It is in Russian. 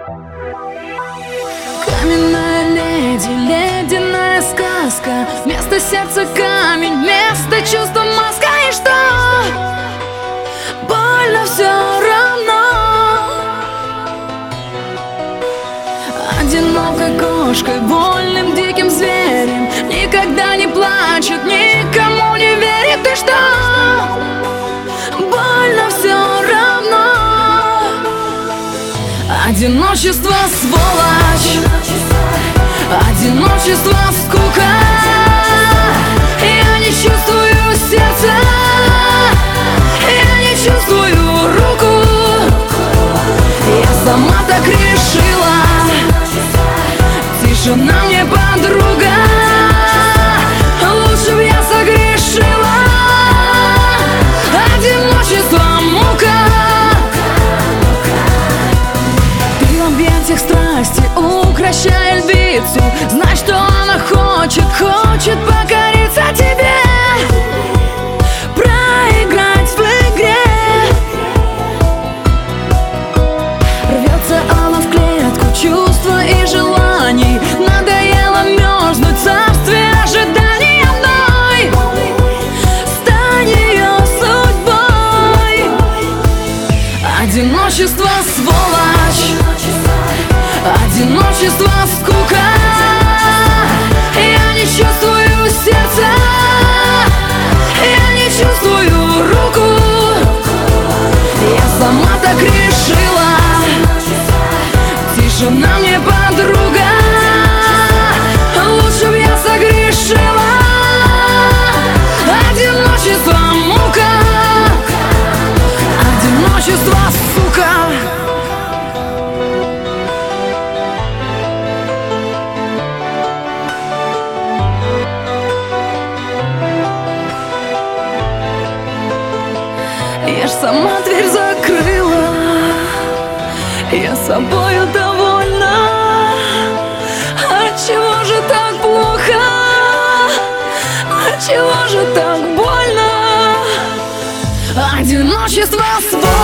Каменная леди, ледяная сказка. Вместо сердца камень, вместо чувства маска. И что? Больно все равно. Одинокой кошкой, вольным диким зверем, никогда не плачет, никому не верит. И что? Больно все равно. Одиночество, сволочь, одиночество, скука. Я не чувствую сердца, я не чувствую руку. Я сама так решила. Тишина мне подруга. Лучше б я согрешила. Одиночество, мука. Ты в объятиях страсти, укращая львицу. Знай, что она хочет покориться тебе, проиграть в игре. Рвется она в клетку чувства и желаний. Надоело мерзнуть в царстве ожиданий одной. Стань ее судьбой. Одиночество, сволочь, одиночество, скука. Я не чувствую сердца, я не чувствую руку. Я сама так решила. Тишина мне подруга. Лучше б я согрешила. Одиночество, мука. Одиночество, сука. Я ж сама дверь закрыла. Я собою довольна. Отчего же так плохо? Отчего же так больно? Одиночество, свобода.